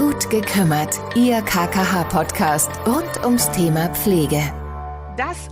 Gut gekümmert, Ihr KKH-Podcast rund ums Thema Pflege. Das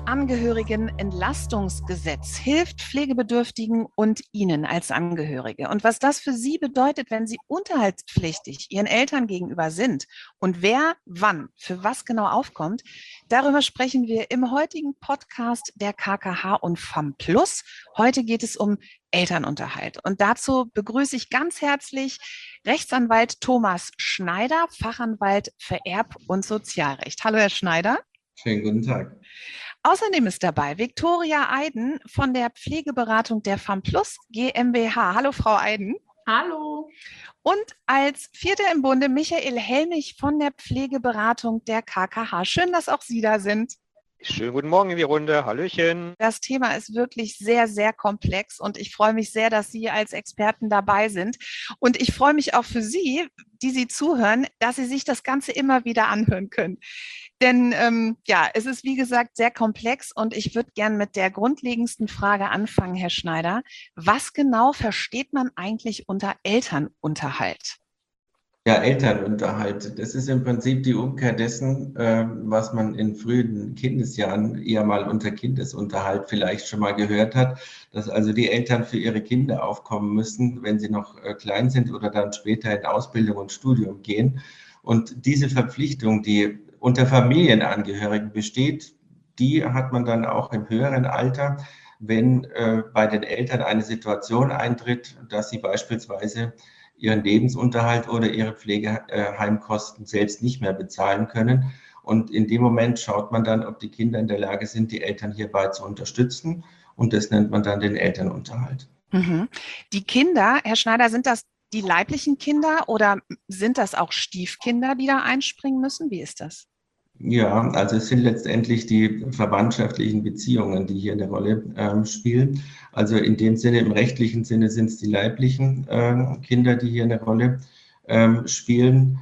Angehörigenentlastungsgesetz hilft Pflegebedürftigen und Ihnen als Angehörige. Und was das für Sie bedeutet, wenn Sie unterhaltspflichtig Ihren Eltern gegenüber sind und wer wann für was genau aufkommt, darüber sprechen wir im heutigen Podcast der KKH und FAMPlus. Heute geht es um Elternunterhalt. Und dazu begrüße ich ganz herzlich Rechtsanwalt Thomas Schneider, Fachanwalt für Erb- und Sozialrecht. Hallo, Herr Schneider. Schönen guten Tag. Außerdem ist dabei Viktoria Eiden von der Pflegeberatung der FAMPlus GmbH. Hallo, Frau Eiden. Hallo. Und als Vierter im Bunde Michael Helmich von der Pflegeberatung der KKH. Schön, dass auch Sie da sind. Schönen guten Morgen in die Runde. Hallöchen. Das Thema ist wirklich sehr, sehr komplex und ich freue mich sehr, dass Sie als Experten dabei sind. Und ich freue mich auch für Sie, die Sie zuhören, dass Sie sich das Ganze immer wieder anhören können. Denn es ist, wie gesagt, sehr komplex und ich würde gern mit der grundlegendsten Frage anfangen, Herr Schneider. Was genau versteht man eigentlich unter Elternunterhalt? Ja, Elternunterhalt, das ist im Prinzip die Umkehr dessen, was man in frühen Kindesjahren eher mal unter Kindesunterhalt vielleicht schon mal gehört hat, dass also die Eltern für ihre Kinder aufkommen müssen, wenn sie noch klein sind oder dann später in Ausbildung und Studium gehen. Und diese Verpflichtung, die unter Familienangehörigen besteht, die hat man dann auch im höheren Alter, wenn bei den Eltern eine Situation eintritt, dass sie beispielsweise ihren Lebensunterhalt oder ihre Pflegeheimkosten selbst nicht mehr bezahlen können. Und in dem Moment schaut man dann, ob die Kinder in der Lage sind, die Eltern hierbei zu unterstützen. Und das nennt man dann den Elternunterhalt. Mhm. Die Kinder, Herr Schneider, sind das die leiblichen Kinder oder sind das auch Stiefkinder, die da einspringen müssen? Wie ist das? Ja, also es sind letztendlich die verwandtschaftlichen Beziehungen, die hier eine Rolle spielen. Also in dem Sinne, im rechtlichen Sinne sind es die leiblichen Kinder, die hier eine Rolle spielen.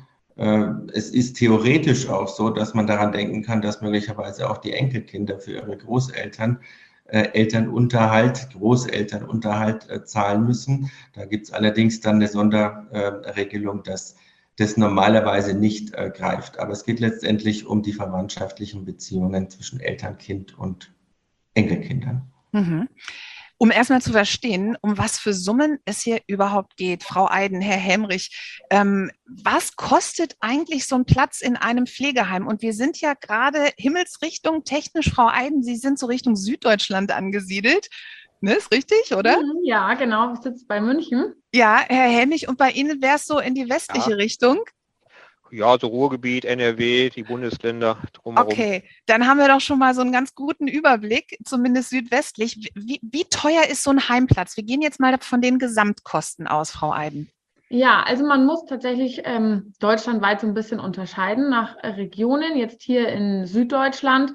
Es ist theoretisch auch so, dass man daran denken kann, dass möglicherweise auch die Enkelkinder für ihre Großeltern Elternunterhalt, Großelternunterhalt zahlen müssen. Da gibt es allerdings dann eine Sonderregelung, dass das normalerweise nicht greift. Aber es geht letztendlich um die verwandtschaftlichen Beziehungen zwischen Eltern, Kind und Enkelkindern. Mhm. Um erstmal zu verstehen, um was für Summen es hier überhaupt geht, Frau Eiden, Herr Helmrich, was kostet eigentlich so ein Platz in einem Pflegeheim? Und wir sind ja gerade Himmelsrichtung technisch, Frau Eiden, Sie sind so Richtung Süddeutschland angesiedelt. Ne, ist richtig, oder? Ja, genau. Ich sitze bei München. Ja, Herr Helmich, und bei Ihnen wäre es so in die westliche Richtung? Ja, so Ruhrgebiet, NRW, die Bundesländer drumherum. Okay, dann haben wir doch schon mal so einen ganz guten Überblick, zumindest südwestlich. Wie teuer ist so ein Heimplatz? Wir gehen jetzt mal von den Gesamtkosten aus, Frau Eiden. Ja, also man muss tatsächlich deutschlandweit so ein bisschen unterscheiden nach Regionen. Jetzt hier in Süddeutschland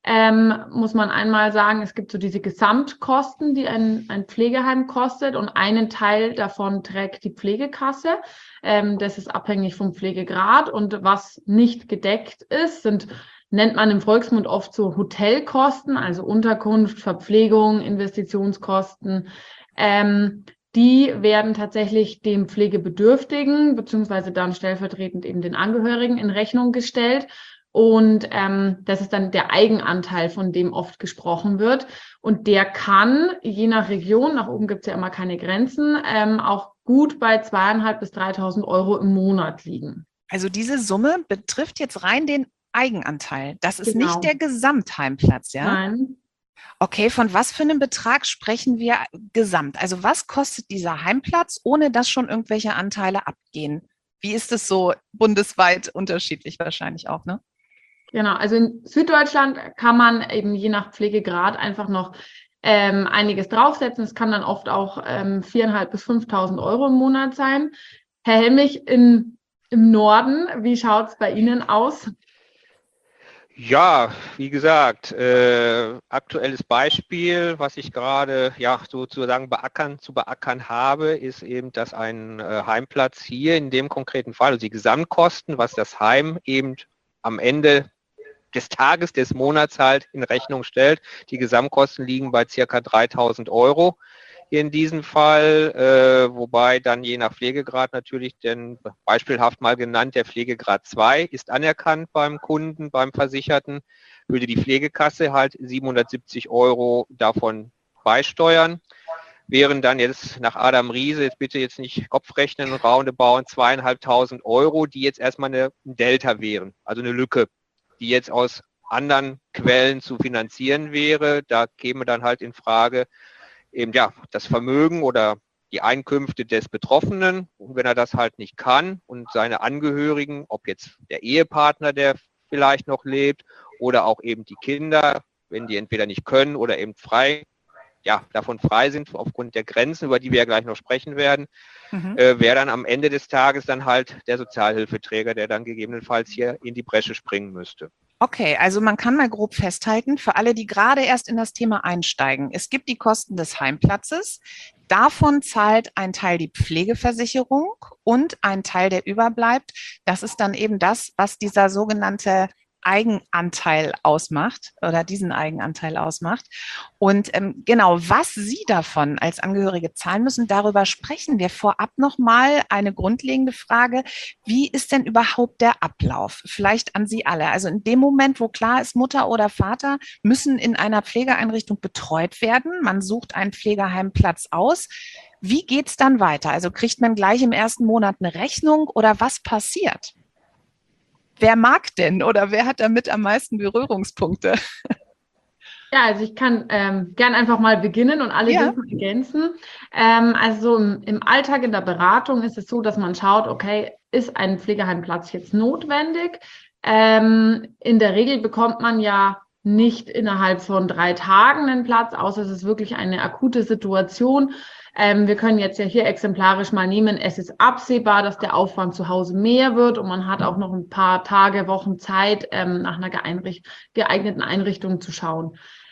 muss man einmal sagen, es gibt so diese Gesamtkosten, die ein Pflegeheim kostet und einen Teil davon trägt die Pflegekasse. Das ist abhängig vom Pflegegrad und was nicht gedeckt ist, nennt man im Volksmund oft so Hotelkosten, also Unterkunft, Verpflegung, Investitionskosten. Die werden tatsächlich dem Pflegebedürftigen beziehungsweise dann stellvertretend eben den Angehörigen in Rechnung gestellt. Und das ist dann der Eigenanteil, von dem oft gesprochen wird. Und der kann, je nach Region, nach oben gibt es ja immer keine Grenzen, auch gut bei 2.500 bis 3.000 Euro im Monat liegen. Also diese Summe betrifft jetzt rein den Eigenanteil. Das ist Genau. nicht der Gesamtheimplatz, ja? Nein. Okay, von was für einem Betrag sprechen wir gesamt? Also was kostet dieser Heimplatz, ohne dass schon irgendwelche Anteile abgehen? Wie ist es so bundesweit unterschiedlich wahrscheinlich auch, ne? Genau, also in Süddeutschland kann man eben je nach Pflegegrad einfach noch einiges draufsetzen. Es kann dann oft auch 4.500 bis 5.000 Euro im Monat sein. Herr Helmich, im Norden, wie schaut es bei Ihnen aus? Ja, wie gesagt, aktuelles Beispiel, was ich gerade sozusagen zu beackern habe, ist eben, dass ein Heimplatz hier in dem konkreten Fall, also die Gesamtkosten, was das Heim eben am Ende des Tages, des Monats halt in Rechnung stellt. Die Gesamtkosten liegen bei circa 3.000 Euro. in diesem Fall, wobei dann je nach Pflegegrad natürlich, denn beispielhaft mal genannt, der Pflegegrad 2 ist anerkannt beim Kunden, beim Versicherten, würde die Pflegekasse halt 770 € davon beisteuern. Wären dann jetzt nach Adam Riese, jetzt bitte jetzt nicht Kopfrechnen, roundabout 2.500 €, die jetzt erstmal ein Delta wären, also eine Lücke, die jetzt aus anderen Quellen zu finanzieren wäre. Da käme dann halt in Frage eben ja das Vermögen oder die Einkünfte des Betroffenen. Und wenn er das halt nicht kann und seine Angehörigen, ob jetzt der Ehepartner, der vielleicht noch lebt, oder auch eben die Kinder, wenn die entweder nicht können oder eben davon frei sind aufgrund der Grenzen, über die wir ja gleich noch sprechen werden, wäre dann am Ende des Tages dann halt der Sozialhilfeträger, der dann gegebenenfalls hier in die Bresche springen müsste. Okay, also man kann mal grob festhalten, für alle, die gerade erst in das Thema einsteigen, es gibt die Kosten des Heimplatzes, davon zahlt ein Teil die Pflegeversicherung und ein Teil, der überbleibt, das ist dann eben das, was dieser sogenannte Eigenanteil ausmacht oder diesen Eigenanteil ausmacht. Und genau, was Sie davon als Angehörige zahlen müssen, darüber sprechen wir vorab nochmal. Eine grundlegende Frage, wie ist denn überhaupt der Ablauf? Vielleicht an Sie alle. Also in dem Moment, wo klar ist, Mutter oder Vater müssen in einer Pflegeeinrichtung betreut werden, man sucht einen Pflegeheimplatz aus. Wie geht's dann weiter? Also kriegt man gleich im ersten Monat eine Rechnung oder was passiert? Wer mag denn oder wer hat damit am meisten Berührungspunkte? Ja, also ich kann gern einfach mal beginnen und alle dürfen ergänzen. Also im Alltag in der Beratung ist es so, dass man schaut, okay, ist ein Pflegeheimplatz jetzt notwendig? In der Regel bekommt man ja nicht innerhalb von 3 Tagen einen Platz, außer es ist wirklich eine akute Situation. Wir können jetzt ja hier exemplarisch mal nehmen, es ist absehbar, dass der Aufwand zu Hause mehr wird und man hat auch noch ein paar Tage, Wochen Zeit, nach einer geeigneten Einrichtung zu schauen.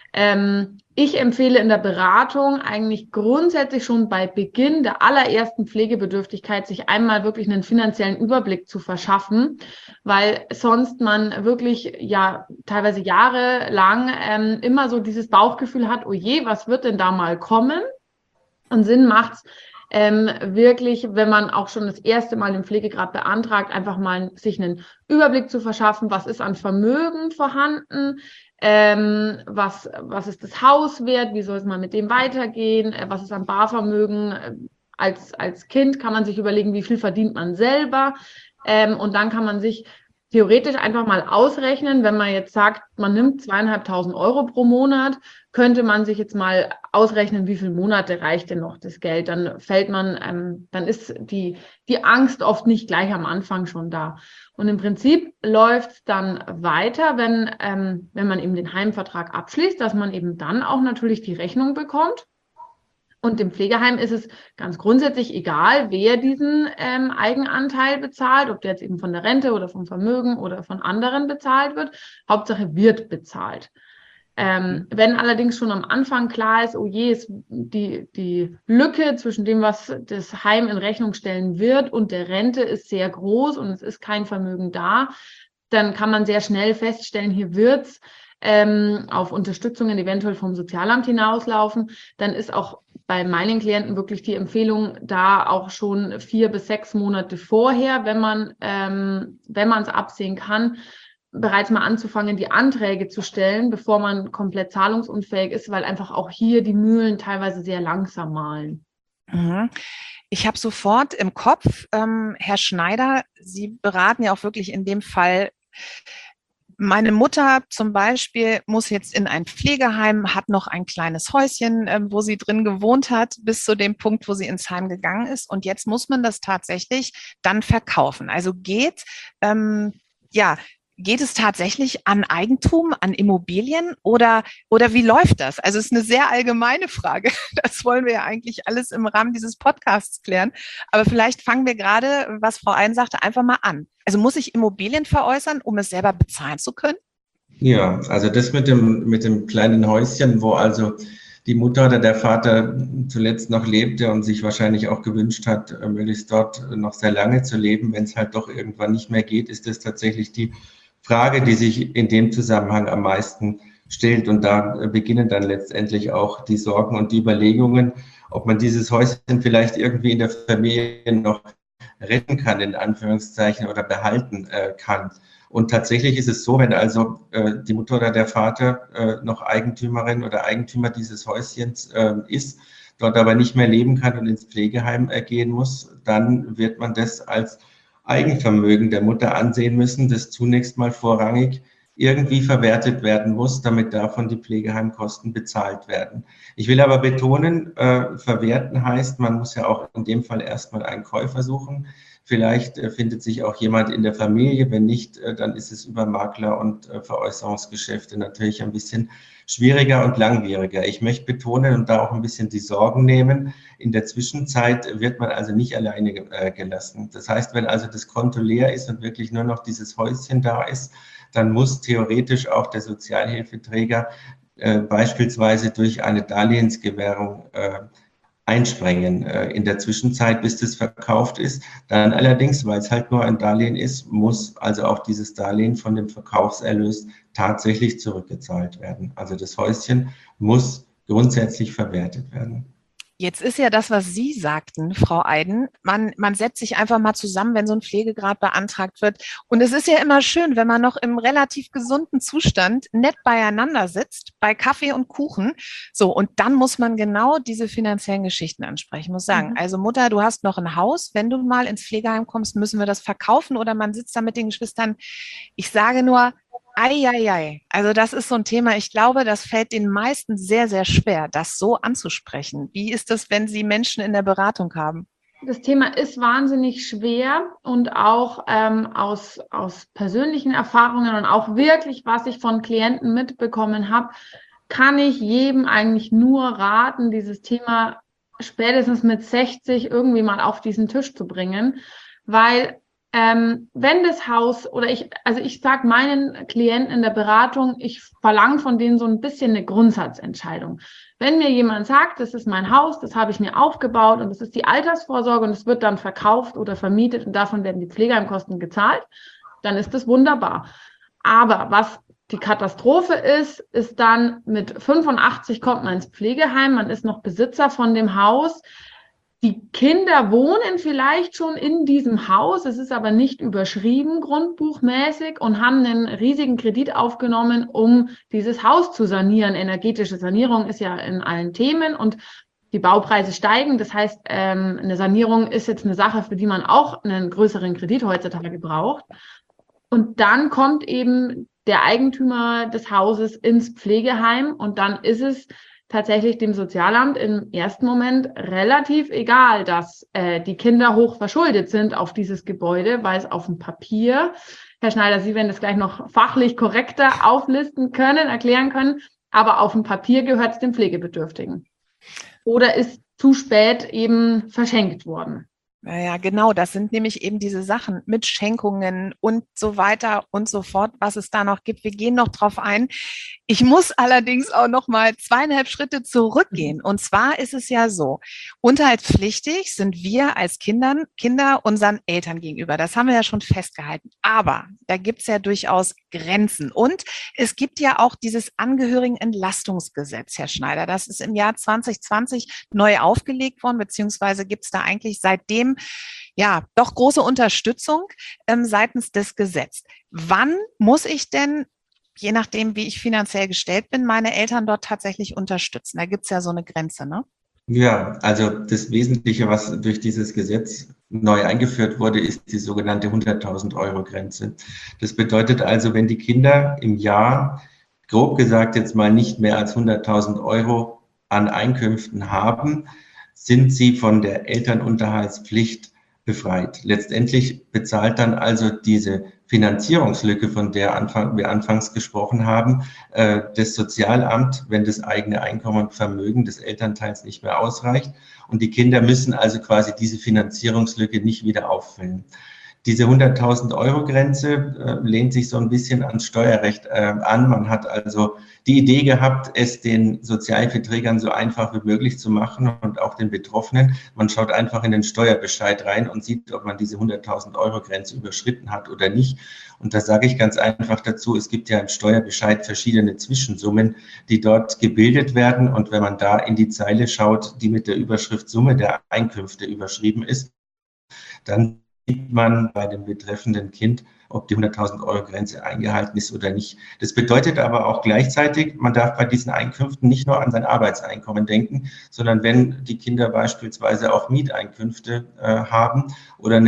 Ich empfehle in der Beratung eigentlich grundsätzlich schon bei Beginn der allerersten Pflegebedürftigkeit, sich einmal wirklich einen finanziellen Überblick zu verschaffen, weil sonst man wirklich ja teilweise jahrelang immer so dieses Bauchgefühl hat, oh je, was wird denn da mal kommen? Und Sinn macht's wirklich, wenn man auch schon das erste Mal den Pflegegrad beantragt, einfach mal sich einen Überblick zu verschaffen, was ist an Vermögen vorhanden, was ist das Haus wert, wie soll es mal mit dem weitergehen, was ist an Barvermögen. Als Kind kann man sich überlegen, wie viel verdient man selber, und dann kann man sich theoretisch einfach mal ausrechnen, wenn man jetzt sagt, man nimmt 2.500 € pro Monat, könnte man sich jetzt mal ausrechnen, wie viele Monate reicht denn noch das Geld. Dann dann ist die Angst oft nicht gleich am Anfang schon da. Und im Prinzip läuft es dann weiter, wenn man eben den Heimvertrag abschließt, dass man eben dann auch natürlich die Rechnung bekommt. Und im Pflegeheim ist es ganz grundsätzlich egal, wer diesen Eigenanteil bezahlt, ob der jetzt eben von der Rente oder vom Vermögen oder von anderen bezahlt wird. Hauptsache wird bezahlt. Wenn allerdings schon am Anfang klar ist, oh je, ist die Lücke zwischen dem, was das Heim in Rechnung stellen wird und der Rente ist sehr groß und es ist kein Vermögen da, dann kann man sehr schnell feststellen, hier wird's auf Unterstützungen eventuell vom Sozialamt hinauslaufen. Dann ist auch bei meinen Klienten wirklich die Empfehlung, da auch schon 4 bis 6 Monate vorher, wenn man es absehen kann, bereits mal anzufangen, die Anträge zu stellen, bevor man komplett zahlungsunfähig ist, weil einfach auch hier die Mühlen teilweise sehr langsam mahlen. Ich habe sofort im Kopf, Herr Schneider, Sie beraten ja auch wirklich in dem Fall. Meine Mutter zum Beispiel muss jetzt in ein Pflegeheim, hat noch ein kleines Häuschen, wo sie drin gewohnt hat, bis zu dem Punkt, wo sie ins Heim gegangen ist. Und jetzt muss man das tatsächlich dann verkaufen. Also geht es tatsächlich an Eigentum, an Immobilien oder wie läuft das? Also es ist eine sehr allgemeine Frage. Das wollen wir ja eigentlich alles im Rahmen dieses Podcasts klären. Aber vielleicht fangen wir gerade, was Frau Ein sagte, einfach mal an. Also muss ich Immobilien veräußern, um es selber bezahlen zu können? Ja, also das mit dem kleinen Häuschen, wo also die Mutter oder der Vater zuletzt noch lebte und sich wahrscheinlich auch gewünscht hat, möglichst dort noch sehr lange zu leben, wenn es halt doch irgendwann nicht mehr geht, ist das tatsächlich die Frage, die sich in dem Zusammenhang am meisten stellt. Und da beginnen dann letztendlich auch die Sorgen und die Überlegungen, ob man dieses Häuschen vielleicht irgendwie in der Familie noch retten kann, in Anführungszeichen, oder behalten kann. Und tatsächlich ist es so, wenn also die Mutter oder der Vater noch Eigentümerin oder Eigentümer dieses Häuschens ist, dort aber nicht mehr leben kann und ins Pflegeheim gehen muss, dann wird man das als Eigenvermögen der Mutter ansehen müssen, das zunächst mal vorrangig irgendwie verwertet werden muss, damit davon die Pflegeheimkosten bezahlt werden. Ich will aber betonen, verwerten heißt, man muss ja auch in dem Fall erstmal einen Käufer suchen. Vielleicht findet sich auch jemand in der Familie. Wenn nicht, dann ist es über Makler und Veräußerungsgeschäfte natürlich ein bisschen schwieriger und langwieriger. Ich möchte betonen und da auch ein bisschen die Sorgen nehmen. In der Zwischenzeit wird man also nicht alleine gelassen. Das heißt, wenn also das Konto leer ist und wirklich nur noch dieses Häuschen da ist, dann muss theoretisch auch der Sozialhilfeträger beispielsweise durch eine Darlehensgewährung einspringen in der Zwischenzeit, bis das verkauft ist. Dann allerdings, weil es halt nur ein Darlehen ist, muss also auch dieses Darlehen von dem Verkaufserlös tatsächlich zurückgezahlt werden. Also das Häuschen muss grundsätzlich verwertet werden. Jetzt ist ja das, was Sie sagten, Frau Eiden, man setzt sich einfach mal zusammen, wenn so ein Pflegegrad beantragt wird. Und es ist ja immer schön, wenn man noch im relativ gesunden Zustand nett beieinander sitzt, bei Kaffee und Kuchen. So, und dann muss man genau diese finanziellen Geschichten ansprechen. Ich muss sagen, also Mutter, du hast noch ein Haus. Wenn du mal ins Pflegeheim kommst, müssen wir das verkaufen oder man sitzt da mit den Geschwistern. Ich sage nur, ei. Also das ist so ein Thema, ich glaube, das fällt den meisten sehr, sehr schwer, das so anzusprechen. Wie ist das, wenn Sie Menschen in der Beratung haben? Das Thema ist wahnsinnig schwer und auch aus persönlichen Erfahrungen und auch wirklich, was ich von Klienten mitbekommen habe, kann ich jedem eigentlich nur raten, dieses Thema spätestens mit 60 irgendwie mal auf diesen Tisch zu bringen, weil wenn das Haus oder ich sage meinen Klienten in der Beratung, ich verlange von denen so ein bisschen eine Grundsatzentscheidung. Wenn mir jemand sagt, das ist mein Haus, das habe ich mir aufgebaut und das ist die Altersvorsorge und es wird dann verkauft oder vermietet und davon werden die Pflegeheimkosten gezahlt, dann ist das wunderbar. Aber was die Katastrophe ist dann mit 85 kommt man ins Pflegeheim, man ist noch Besitzer von dem Haus. Die Kinder wohnen vielleicht schon in diesem Haus, es ist aber nicht überschrieben grundbuchmäßig und haben einen riesigen Kredit aufgenommen, um dieses Haus zu sanieren. Energetische Sanierung ist ja in allen Themen und die Baupreise steigen. Das heißt, eine Sanierung ist jetzt eine Sache, für die man auch einen größeren Kredit heutzutage braucht. Und dann kommt eben der Eigentümer des Hauses ins Pflegeheim und dann ist es tatsächlich dem Sozialamt im ersten Moment relativ egal, dass die Kinder hoch verschuldet sind auf dieses Gebäude, weil es auf dem Papier, Herr Schneider, Sie werden das gleich noch fachlich korrekter auflisten können, erklären können, aber auf dem Papier gehört es dem Pflegebedürftigen oder ist zu spät eben verschenkt worden. Naja, genau, das sind nämlich eben diese Sachen mit Schenkungen und so weiter und so fort, was es da noch gibt. Wir gehen noch drauf ein. Ich muss allerdings auch noch mal 2,5 Schritte zurückgehen. Und zwar ist es ja so, unterhaltspflichtig sind wir als Kinder unseren Eltern gegenüber. Das haben wir ja schon festgehalten. Aber da gibt es ja durchaus Grenzen. Und es gibt ja auch dieses Angehörigenentlastungsgesetz, Herr Schneider. Das ist im Jahr 2020 neu aufgelegt worden, beziehungsweise gibt es da eigentlich seitdem ja doch große Unterstützung seitens des Gesetzes. Wann muss ich denn, je nachdem, wie ich finanziell gestellt bin, meine Eltern dort tatsächlich unterstützen? Da gibt es ja so eine Grenze, ne? Ja, also das Wesentliche, was durch dieses Gesetz neu eingeführt wurde, ist die sogenannte 100.000 Euro Grenze. Das bedeutet also, wenn die Kinder im Jahr, grob gesagt jetzt mal, nicht mehr als 100.000 Euro an Einkünften haben, sind sie von der Elternunterhaltspflicht befreit. Letztendlich bezahlt dann also diese Finanzierungslücke, von der wir anfangs gesprochen haben, das Sozialamt, wenn das eigene Einkommen und Vermögen des Elternteils nicht mehr ausreicht. Und die Kinder müssen also quasi diese Finanzierungslücke nicht wieder auffüllen. Diese 100.000 Euro Grenze lehnt sich so ein bisschen ans Steuerrecht an. Man hat also die Idee gehabt, es den Sozialhilfeträgern so einfach wie möglich zu machen und auch den Betroffenen. Man schaut einfach in den Steuerbescheid rein und sieht, ob man diese 100.000 Euro Grenze überschritten hat oder nicht. Und da sage ich ganz einfach dazu, es gibt ja im Steuerbescheid verschiedene Zwischensummen, die dort gebildet werden. Und wenn man da in die Zeile schaut, die mit der Überschrift Summe der Einkünfte überschrieben ist, dann sieht man bei dem betreffenden Kind, ob die 100.000 Euro Grenze eingehalten ist oder nicht. Das bedeutet aber auch gleichzeitig, man darf bei diesen Einkünften nicht nur an sein Arbeitseinkommen denken, sondern wenn die Kinder beispielsweise auch Mieteinkünfte haben oder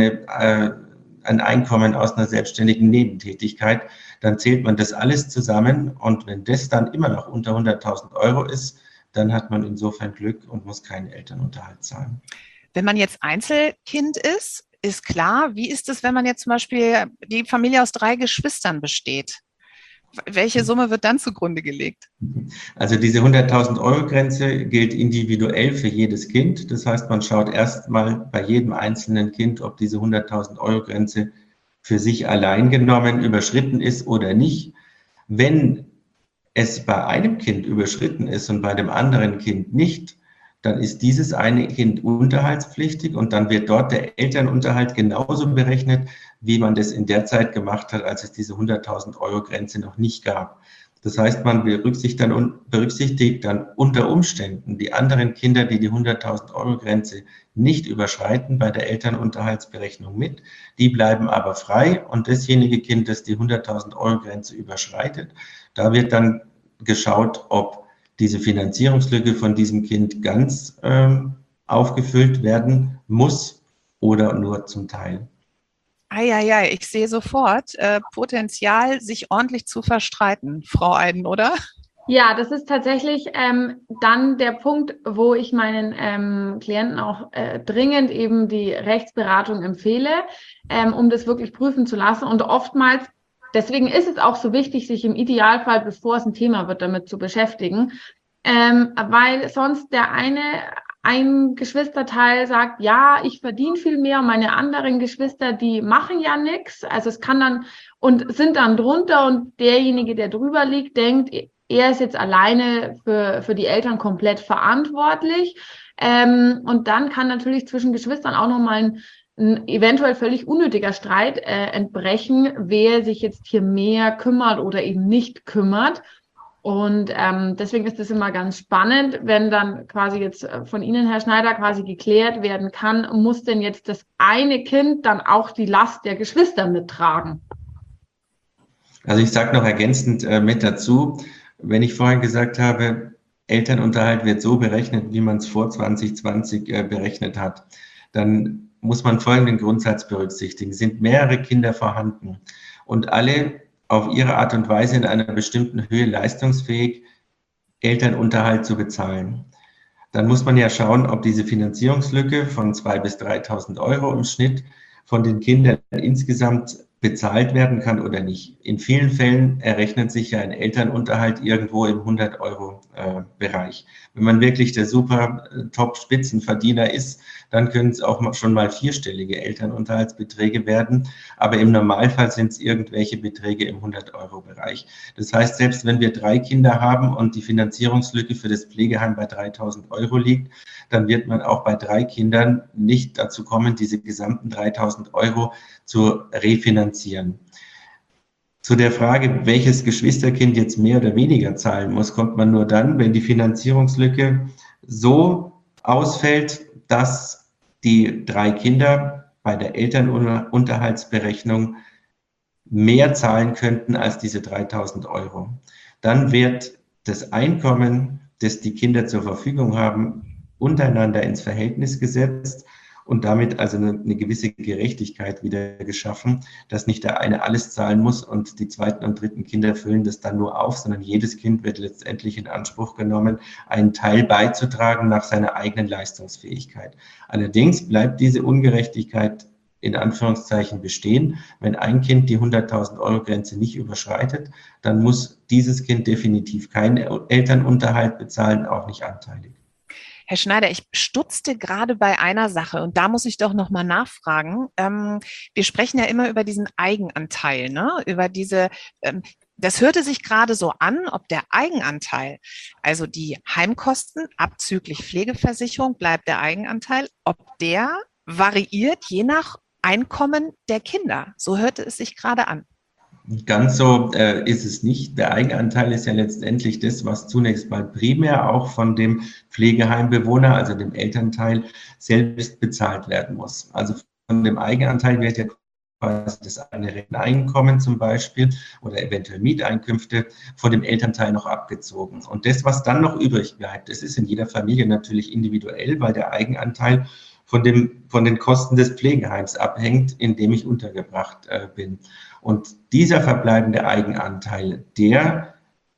ein Einkommen aus einer selbstständigen Nebentätigkeit, dann zählt man das alles zusammen und wenn das dann immer noch unter 100.000 Euro ist, dann hat man insofern Glück und muss keinen Elternunterhalt zahlen. Wenn man jetzt Einzelkind ist klar, wie ist es, wenn man jetzt zum Beispiel die Familie aus 3 Geschwistern besteht? Welche Summe wird dann zugrunde gelegt? Also diese 100.000 Euro Grenze gilt individuell für jedes Kind. Das heißt, man schaut erstmal bei jedem einzelnen Kind, ob diese 100.000 Euro Grenze für sich allein genommen überschritten ist oder nicht. Wenn es bei einem Kind überschritten ist und bei dem anderen Kind nicht, dann ist dieses eine Kind unterhaltspflichtig und dann wird dort der Elternunterhalt genauso berechnet, wie man das in der Zeit gemacht hat, als es diese 100.000 Euro Grenze noch nicht gab. Das heißt, man berücksichtigt dann unter Umständen die anderen Kinder, die die 100.000 Euro Grenze nicht überschreiten, bei der Elternunterhaltsberechnung mit. Die bleiben aber frei und dasjenige Kind, das die 100.000 Euro Grenze überschreitet, da wird dann geschaut, ob diese Finanzierungslücke von diesem Kind ganz aufgefüllt werden muss oder nur zum Teil. Eieiei, ich sehe sofort Potenzial, sich ordentlich zu verstreiten, Frau Eiden, oder? Ja, das ist tatsächlich dann der Punkt, wo ich meinen Klienten auch dringend eben die Rechtsberatung empfehle, um das wirklich prüfen zu lassen. Und oftmals, deswegen ist es auch so wichtig, sich im Idealfall, bevor es ein Thema wird, damit zu beschäftigen, weil sonst ein Geschwisterteil sagt, ja, ich verdiene viel mehr und meine anderen Geschwister, die machen ja nichts. Also es kann dann und sind dann drunter und derjenige, der drüber liegt, denkt, er ist jetzt alleine für die Eltern komplett verantwortlich. Und dann kann natürlich zwischen Geschwistern auch nochmal ein eventuell völlig unnötiger Streit entbrechen, wer sich jetzt hier mehr kümmert oder eben nicht kümmert. Und deswegen ist es immer ganz spannend, wenn dann quasi jetzt von Ihnen, Herr Schneider, quasi geklärt werden kann, muss denn jetzt das eine Kind dann auch die Last der Geschwister mittragen? Also ich sage noch ergänzend mit dazu, wenn ich vorhin gesagt habe, Elternunterhalt wird so berechnet, wie man es vor 2020 berechnet hat, dann muss man folgenden Grundsatz berücksichtigen. Sind mehrere Kinder vorhanden und alle auf ihre Art und Weise in einer bestimmten Höhe leistungsfähig, Elternunterhalt zu bezahlen. Dann muss man ja schauen, ob diese Finanzierungslücke von 2.000 bis 3.000 Euro im Schnitt von den Kindern insgesamt bezahlt werden kann oder nicht. In vielen Fällen errechnet sich ja ein Elternunterhalt irgendwo im 100-Euro-Bereich. Wenn man wirklich der super Top-Spitzenverdiener ist, dann können es auch schon mal 4-stellige Elternunterhaltsbeträge werden. Aber im Normalfall sind es irgendwelche Beträge im 100-Euro-Bereich. Das heißt, selbst wenn wir 3 Kinder haben und die Finanzierungslücke für das Pflegeheim bei 3.000 Euro liegt, dann wird man auch bei 3 Kindern nicht dazu kommen, diese gesamten 3.000 Euro zu refinanzieren. Zu der Frage, welches Geschwisterkind jetzt mehr oder weniger zahlen muss, kommt man nur dann, wenn die Finanzierungslücke so ausfällt, dass die 3 Kinder bei der Elternunterhaltsberechnung mehr zahlen könnten als diese 3.000 Euro. Dann wird das Einkommen, das die Kinder zur Verfügung haben, untereinander ins Verhältnis gesetzt und damit also eine gewisse Gerechtigkeit wieder geschaffen, dass nicht der eine alles zahlen muss und die zweiten und dritten Kinder füllen das dann nur auf, sondern jedes Kind wird letztendlich in Anspruch genommen, einen Teil beizutragen nach seiner eigenen Leistungsfähigkeit. Allerdings bleibt diese Ungerechtigkeit in Anführungszeichen bestehen. Wenn ein Kind die 100.000 Euro Grenze nicht überschreitet, dann muss dieses Kind definitiv keinen Elternunterhalt bezahlen, auch nicht anteilig. Herr Schneider, ich stutzte gerade bei einer Sache und da muss ich doch noch mal nachfragen. Wir sprechen ja immer über diesen Eigenanteil, ne? Über diese, das hörte sich gerade so an, ob der Eigenanteil, also die Heimkosten abzüglich Pflegeversicherung, bleibt der Eigenanteil, ob der variiert je nach Einkommen der Kinder. So hörte es sich gerade an. Ganz so ist es nicht. Der Eigenanteil ist ja letztendlich das, was zunächst mal primär auch von dem Pflegeheimbewohner, also dem Elternteil, selbst bezahlt werden muss. Also von dem Eigenanteil wird ja quasi das eine Renteneinkommen zum Beispiel oder eventuell Mieteinkünfte von dem Elternteil noch abgezogen. Und das, was dann noch übrig bleibt, das ist in jeder Familie natürlich individuell, weil der Eigenanteil von den Kosten des Pflegeheims abhängt, in dem ich untergebracht bin. Und dieser verbleibende Eigenanteil, der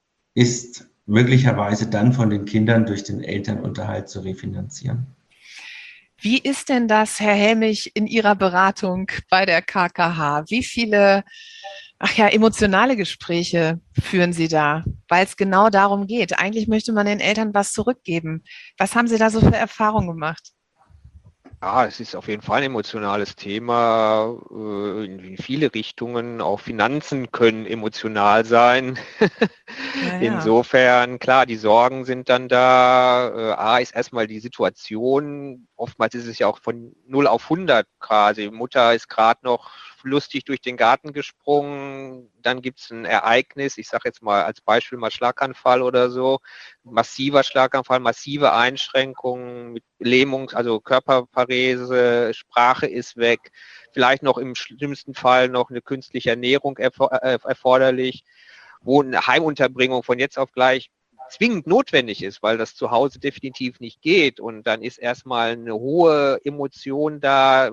ist möglicherweise dann von den Kindern durch den Elternunterhalt zu refinanzieren. Wie ist denn das, Herr Helmich, in Ihrer Beratung bei der KKH? Wie viele, emotionale Gespräche führen Sie da, weil es genau darum geht? Eigentlich möchte man den Eltern was zurückgeben. Was haben Sie da so für Erfahrungen gemacht? Ja, es ist auf jeden Fall ein emotionales Thema in viele Richtungen. Auch Finanzen können emotional sein. Ja. Insofern, klar, die Sorgen sind dann da. A ist erstmal die Situation. Oftmals ist es ja auch von 0 auf 100 quasi. Mutter ist gerade noch lustig durch den Garten gesprungen, dann gibt es ein Ereignis, ich sage jetzt mal als Beispiel mal Schlaganfall oder so, massiver Schlaganfall, massive Einschränkungen mit Lähmung, also Körperparese, Sprache ist weg, vielleicht noch im schlimmsten Fall noch eine künstliche Ernährung erforderlich, wo eine Heimunterbringung von jetzt auf gleich zwingend notwendig ist, weil das zu Hause definitiv nicht geht und dann ist erstmal eine hohe Emotion da,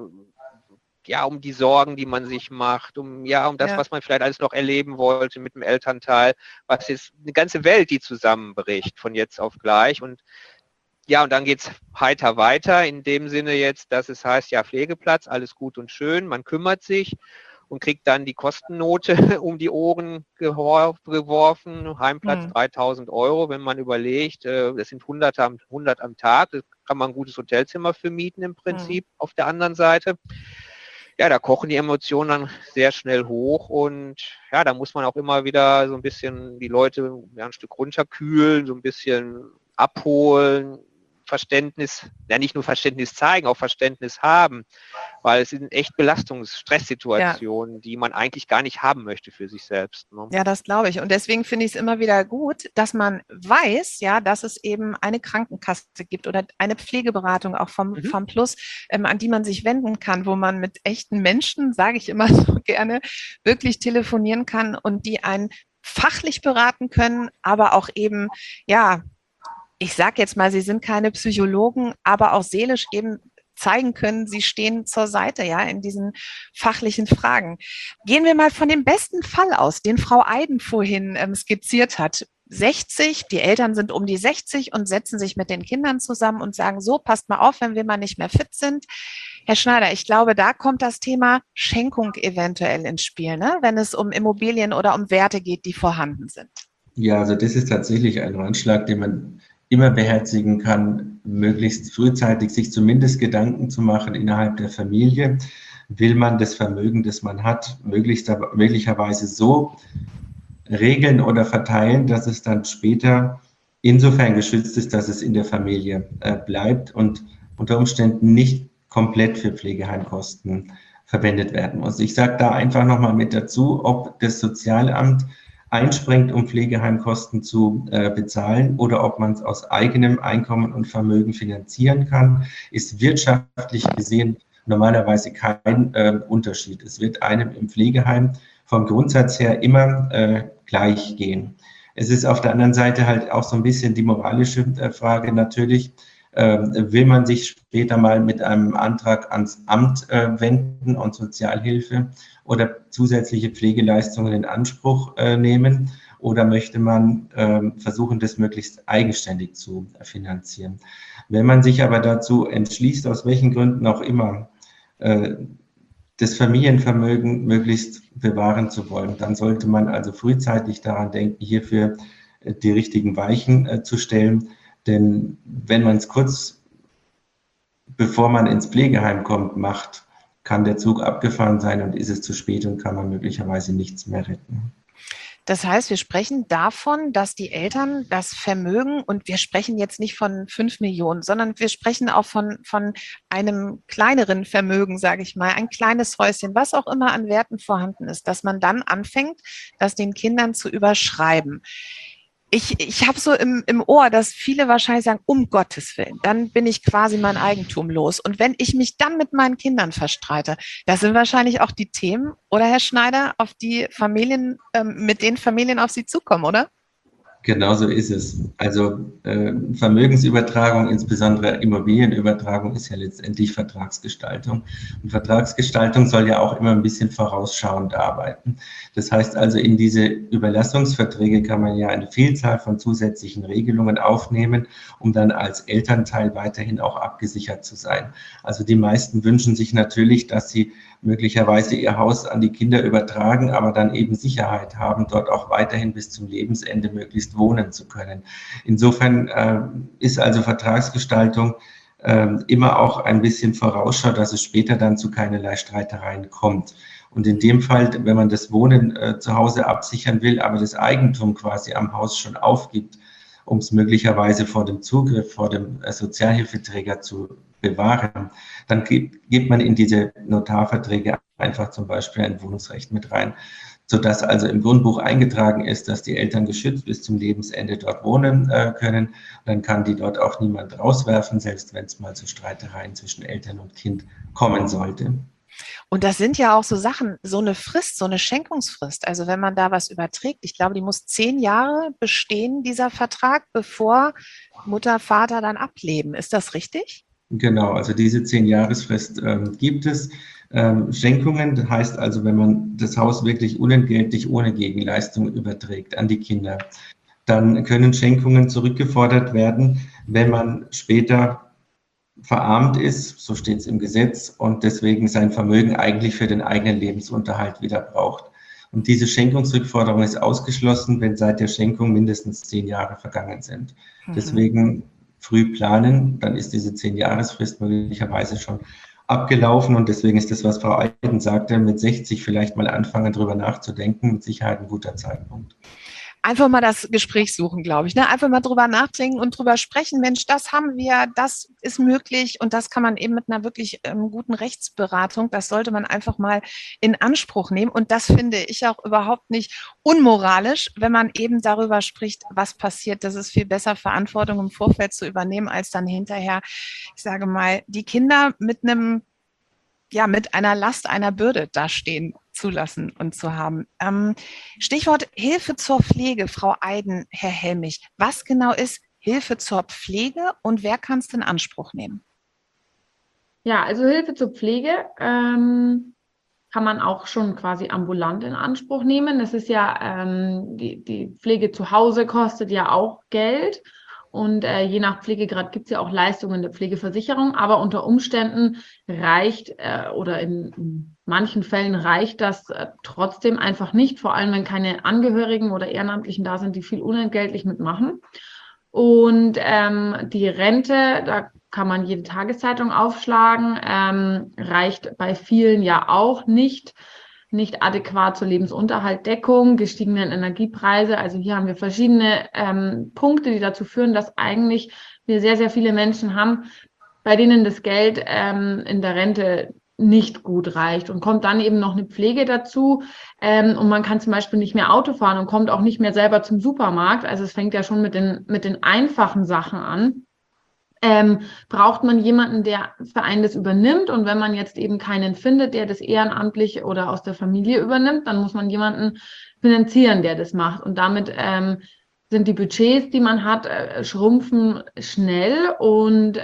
ja, um die Sorgen, die man sich macht, um das, was man vielleicht alles noch erleben wollte mit dem Elternteil, was ist eine ganze Welt, die zusammenbricht von jetzt auf gleich und dann geht es heiter weiter, in dem Sinne jetzt, dass es heißt, ja, Pflegeplatz, alles gut und schön, man kümmert sich und kriegt dann die Kostennote um die Ohren geworfen, Heimplatz 3.000 €, wenn man überlegt, das sind 100 am Tag, das kann man ein gutes Hotelzimmer für mieten im Prinzip auf der anderen Seite. Ja, da kochen die Emotionen dann sehr schnell hoch und ja, da muss man auch immer wieder so ein bisschen die Leute ein Stück runterkühlen, so ein bisschen abholen, Verständnis, nicht nur Verständnis zeigen, auch Verständnis haben, weil es sind echt Stresssituationen, die man eigentlich gar nicht haben möchte für sich selbst. Ne? Ja, das glaube ich. Und deswegen finde ich es immer wieder gut, dass man weiß, dass es eben eine Krankenkasse gibt oder eine Pflegeberatung auch vom Plus, an die man sich wenden kann, wo man mit echten Menschen, sage ich immer so gerne, wirklich telefonieren kann und die einen fachlich beraten können, aber auch eben, ich sage jetzt mal, sie sind keine Psychologen, aber auch seelisch eben zeigen können, sie stehen zur Seite, in diesen fachlichen Fragen. Gehen wir mal von dem besten Fall aus, den Frau Eiden vorhin skizziert hat. 60, die Eltern sind um die 60 und setzen sich mit den Kindern zusammen und sagen, so, passt mal auf, wenn wir mal nicht mehr fit sind. Herr Schneider, ich glaube, da kommt das Thema Schenkung eventuell ins Spiel, ne? Wenn es um Immobilien oder um Werte geht, die vorhanden sind. Ja, also das ist tatsächlich ein Ratschlag, den man immer beherzigen kann, möglichst frühzeitig sich zumindest Gedanken zu machen innerhalb der Familie. Will man das Vermögen, das man hat, möglicherweise so regeln oder verteilen, dass es dann später insofern geschützt ist, dass es in der Familie bleibt und unter Umständen nicht komplett für Pflegeheimkosten verwendet werden muss. Ich sage da einfach nochmal mit dazu, ob das Sozialamt einspringt, um Pflegeheimkosten zu bezahlen oder ob man es aus eigenem Einkommen und Vermögen finanzieren kann, ist wirtschaftlich gesehen normalerweise kein Unterschied. Es wird einem im Pflegeheim vom Grundsatz her immer gleich gehen. Es ist auf der anderen Seite halt auch so ein bisschen die moralische Frage natürlich, will man sich später mal mit einem Antrag ans Amt wenden und Sozialhilfe oder zusätzliche Pflegeleistungen in Anspruch nehmen oder möchte man versuchen, das möglichst eigenständig zu finanzieren. Wenn man sich aber dazu entschließt, aus welchen Gründen auch immer, das Familienvermögen möglichst bewahren zu wollen, dann sollte man also frühzeitig daran denken, hierfür die richtigen Weichen zu stellen. Denn wenn man es kurz bevor man ins Pflegeheim kommt, macht, kann der Zug abgefahren sein und ist es zu spät und kann man möglicherweise nichts mehr retten. Das heißt, wir sprechen davon, dass die Eltern das Vermögen, und wir sprechen jetzt nicht von 5 Millionen, sondern wir sprechen auch von einem kleineren Vermögen, sage ich mal, ein kleines Häuschen, was auch immer an Werten vorhanden ist, dass man dann anfängt, das den Kindern zu überschreiben. Ich habe so im Ohr, dass viele wahrscheinlich sagen, um Gottes Willen, dann bin ich quasi mein Eigentum los. Und wenn ich mich dann mit meinen Kindern verstreite, das sind wahrscheinlich auch die Themen, oder Herr Schneider, auf die Familien, mit denen Familien auf Sie zukommen, oder? Genau so ist es. Also Vermögensübertragung, insbesondere Immobilienübertragung, ist ja letztendlich Vertragsgestaltung. Und Vertragsgestaltung soll ja auch immer ein bisschen vorausschauend arbeiten. Das heißt also, in diese Überlassungsverträge kann man ja eine Vielzahl von zusätzlichen Regelungen aufnehmen, um dann als Elternteil weiterhin auch abgesichert zu sein. Also die meisten wünschen sich natürlich, dass sie möglicherweise ihr Haus an die Kinder übertragen, aber dann eben Sicherheit haben, dort auch weiterhin bis zum Lebensende möglichst wohnen zu können. Insofern ist also Vertragsgestaltung immer auch ein bisschen Vorausschau, dass es später dann zu keinerlei Streitereien kommt. Und in dem Fall, wenn man das Wohnen zu Hause absichern will, aber das Eigentum quasi am Haus schon aufgibt, um es möglicherweise vor dem Zugriff, vor dem Sozialhilfeträger zu bewahren, dann gibt man in diese Notarverträge einfach zum Beispiel ein Wohnungsrecht mit rein, sodass also im Grundbuch eingetragen ist, dass die Eltern geschützt bis zum Lebensende dort wohnen können. Dann kann die dort auch niemand rauswerfen, selbst wenn es mal zu Streitereien zwischen Eltern und Kind kommen sollte. Und das sind ja auch so Sachen, so eine Frist, so eine Schenkungsfrist. Also wenn man da was überträgt, ich glaube, die muss 10 Jahre bestehen, dieser Vertrag, bevor Mutter, Vater dann ableben. Ist das richtig? Genau, also diese 10-Jahresfrist gibt es. Schenkungen, das heißt also, wenn man das Haus wirklich unentgeltlich ohne Gegenleistung überträgt an die Kinder, dann können Schenkungen zurückgefordert werden, wenn man später verarmt ist, so steht es im Gesetz, und deswegen sein Vermögen eigentlich für den eigenen Lebensunterhalt wieder braucht. Und diese Schenkungsrückforderung ist ausgeschlossen, wenn seit der Schenkung mindestens 10 Jahre vergangen sind. Deswegen früh planen, dann ist diese 10-Jahresfrist möglicherweise schon abgelaufen, und deswegen ist das, was Frau Eiden sagte, mit 60 vielleicht mal anfangen, drüber nachzudenken, mit Sicherheit ein guter Zeitpunkt. Einfach mal das Gespräch suchen, glaube ich. Ne? Einfach mal drüber nachdenken und drüber sprechen. Mensch, das haben wir, das ist möglich, und das kann man eben mit einer wirklich guten Rechtsberatung, das sollte man einfach mal in Anspruch nehmen. Und das finde ich auch überhaupt nicht unmoralisch, wenn man eben darüber spricht, was passiert. Das ist viel besser, Verantwortung im Vorfeld zu übernehmen, als dann hinterher, ich sage mal, die Kinder mit einer Last, einer Bürde dastehen zu lassen und zu haben. Stichwort Hilfe zur Pflege, Frau Eiden, Herr Helmich. Was genau ist Hilfe zur Pflege und wer kann es in Anspruch nehmen? Ja, also Hilfe zur Pflege kann man auch schon quasi ambulant in Anspruch nehmen. Das ist ja, die Pflege zu Hause kostet ja auch Geld. Und je nach Pflegegrad gibt es ja auch Leistungen der Pflegeversicherung, aber unter Umständen reicht oder in manchen Fällen reicht das trotzdem einfach nicht, vor allem wenn keine Angehörigen oder Ehrenamtlichen da sind, die viel unentgeltlich mitmachen. Und die Rente, da kann man jede Tageszeitung aufschlagen, reicht bei vielen ja auch nicht adäquat zur Lebensunterhaltdeckung, gestiegenen Energiepreise. Also hier haben wir verschiedene Punkte, die dazu führen, dass eigentlich wir sehr, sehr viele Menschen haben, bei denen das Geld in der Rente nicht gut reicht, und kommt dann eben noch eine Pflege dazu und man kann zum Beispiel nicht mehr Auto fahren und kommt auch nicht mehr selber zum Supermarkt. Also es fängt ja schon mit den einfachen Sachen an. Braucht man jemanden, der für einen das übernimmt, und wenn man jetzt eben keinen findet, der das ehrenamtlich oder aus der Familie übernimmt, dann muss man jemanden finanzieren, der das macht, und damit sind die Budgets, die man hat, schrumpfen schnell, und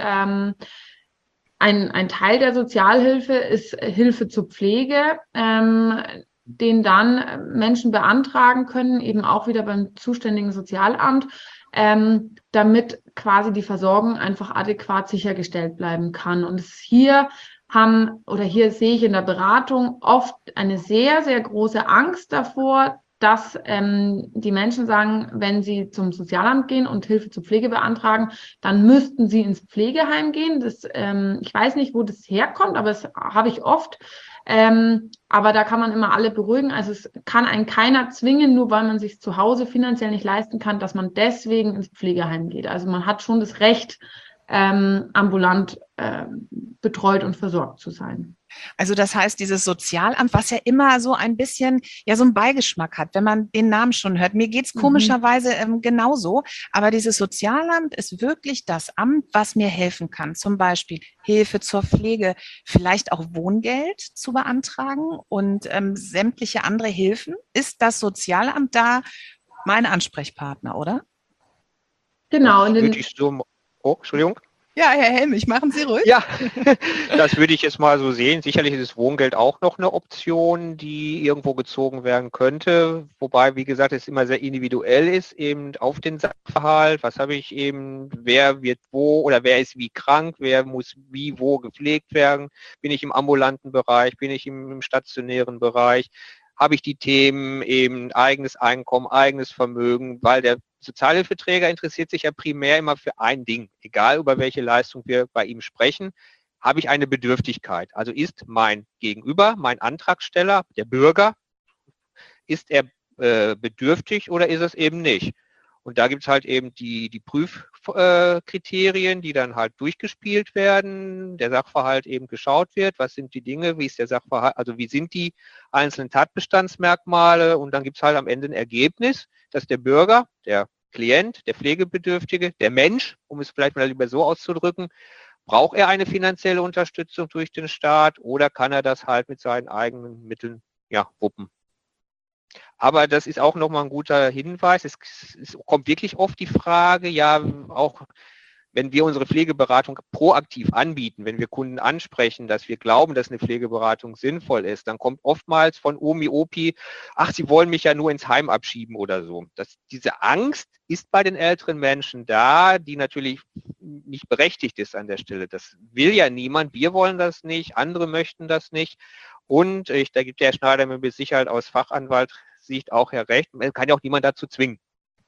ein Teil der Sozialhilfe ist Hilfe zur Pflege, den dann Menschen beantragen können, eben auch wieder beim zuständigen Sozialamt, damit quasi die Versorgung einfach adäquat sichergestellt bleiben kann. Und hier sehe ich in der Beratung oft eine sehr, sehr große Angst davor, dass die Menschen sagen, wenn sie zum Sozialamt gehen und Hilfe zur Pflege beantragen, dann müssten sie ins Pflegeheim gehen. Ich weiß nicht, wo das herkommt, aber das habe ich oft. Aber da kann man immer alle beruhigen. Also es kann einen keiner zwingen, nur weil man sich zu Hause finanziell nicht leisten kann, dass man deswegen ins Pflegeheim geht. Also man hat schon das Recht, ambulant betreut und versorgt zu sein. Also das heißt, dieses Sozialamt, was ja immer so ein bisschen, ja, so einen Beigeschmack hat, wenn man den Namen schon hört. Mir geht's komischerweise genauso, aber dieses Sozialamt ist wirklich das Amt, was mir helfen kann. Zum Beispiel Hilfe zur Pflege, vielleicht auch Wohngeld zu beantragen und sämtliche andere Hilfen. Ist das Sozialamt da mein Ansprechpartner, oder? Genau. Entschuldigung. Ja, Herr Helmich, machen Sie ruhig. Ja, das würde ich jetzt mal so sehen. Sicherlich ist das Wohngeld auch noch eine Option, die irgendwo gezogen werden könnte. Wobei, wie gesagt, es immer sehr individuell ist, eben auf den Sachverhalt. Was habe ich eben, wer wird wo oder wer ist wie krank, wer muss wie wo gepflegt werden. Bin ich im ambulanten Bereich, bin ich im stationären Bereich? Habe ich die Themen eben eigenes Einkommen, eigenes Vermögen, weil der Sozialhilfeträger interessiert sich ja primär immer für ein Ding, egal über welche Leistung wir bei ihm sprechen, habe ich eine Bedürftigkeit. Also ist mein Gegenüber, mein Antragsteller, der Bürger, ist er bedürftig oder ist es eben nicht? Und da gibt es halt eben die Prüfkriterien, die dann halt durchgespielt werden, der Sachverhalt eben geschaut wird, was sind die Dinge, wie ist der Sachverhalt, also wie sind die einzelnen Tatbestandsmerkmale und dann gibt es halt am Ende ein Ergebnis, dass der Bürger, der Klient, der Pflegebedürftige, der Mensch, um es vielleicht mal lieber so auszudrücken, braucht er eine finanzielle Unterstützung durch den Staat oder kann er das halt mit seinen eigenen Mitteln wuppen? Aber das ist auch nochmal ein guter Hinweis. Es kommt wirklich oft die Frage, ja, auch wenn wir unsere Pflegeberatung proaktiv anbieten, wenn wir Kunden ansprechen, dass wir glauben, dass eine Pflegeberatung sinnvoll ist, dann kommt oftmals von Omi, Opi, ach, sie wollen mich ja nur ins Heim abschieben oder so. Diese Angst ist bei den älteren Menschen da, die natürlich nicht berechtigt ist an der Stelle. Das will ja niemand. Wir wollen das nicht, andere möchten das nicht. Und da gibt der Herr Schneider mir mit Sicherheit aus Fachanwaltssicht auch recht, man kann ja auch niemand dazu zwingen.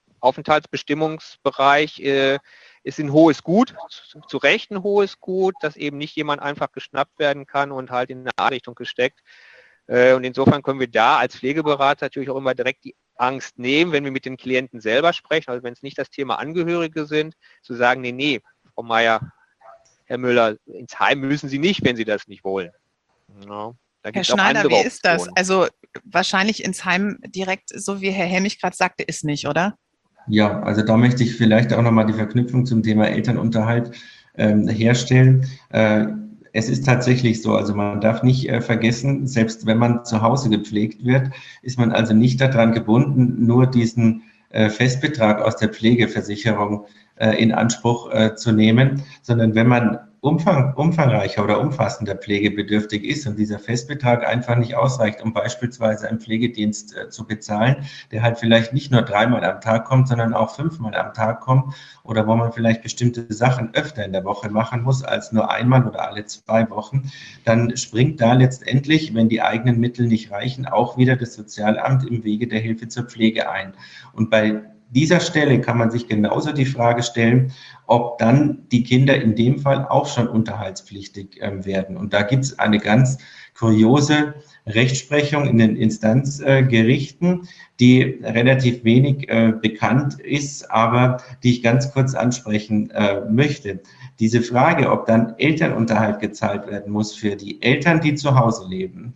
Aufenthaltsbestimmungsbereich ist ein hohes Gut, zu Recht ein hohes Gut, dass eben nicht jemand einfach geschnappt werden kann und halt in eine Einrichtung gesteckt. Und insofern können wir da als Pflegeberater natürlich auch immer direkt die Angst nehmen, wenn wir mit den Klienten selber sprechen, also wenn es nicht das Thema Angehörige sind, zu sagen, nee, Frau Meier, Herr Müller, ins Heim müssen Sie nicht, wenn Sie das nicht wollen. Ja. Herr Schneider, wie ist das? Also wahrscheinlich ins Heim direkt, so wie Herr Helmich gerade sagte, ist nicht, oder? Ja, also da möchte ich vielleicht auch nochmal die Verknüpfung zum Thema Elternunterhalt herstellen. Es ist tatsächlich so, also man darf nicht vergessen, selbst wenn man zu Hause gepflegt wird, ist man also nicht daran gebunden, nur diesen Festbetrag aus der Pflegeversicherung in Anspruch zu nehmen, sondern wenn man umfangreicher oder umfassender pflegebedürftig ist und dieser Festbetrag einfach nicht ausreicht, um beispielsweise einen Pflegedienst zu bezahlen, der halt vielleicht nicht nur 3-mal am Tag kommt, sondern auch 5-mal am Tag kommt oder wo man vielleicht bestimmte Sachen öfter in der Woche machen muss als nur einmal oder alle 2 Wochen, dann springt da letztendlich, wenn die eigenen Mittel nicht reichen, auch wieder das Sozialamt im Wege der Hilfe zur Pflege ein. Und bei dieser Stelle kann man sich genauso die Frage stellen, ob dann die Kinder in dem Fall auch schon unterhaltspflichtig werden. Und da gibt es eine ganz kuriose Rechtsprechung in den Instanzgerichten, die relativ wenig bekannt ist, aber die ich ganz kurz ansprechen möchte. Diese Frage, ob dann Elternunterhalt gezahlt werden muss für die Eltern, die zu Hause leben,